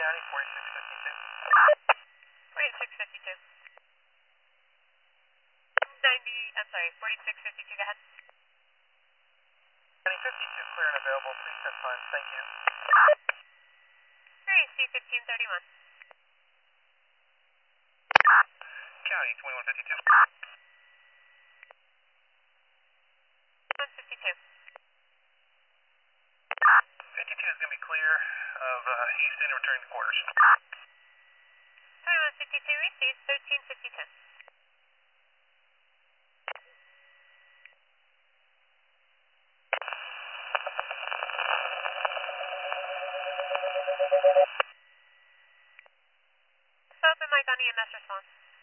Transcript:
County, 4652. 4652. 90, I'm sorry, 4652, go ahead. County 52, clear and available, please send funds, thank you. Alright, C1531. County 2152. 152. 52 is going to be clear of Houston, returning to quarters. 2152 received, 1352. Open mic on EMS response.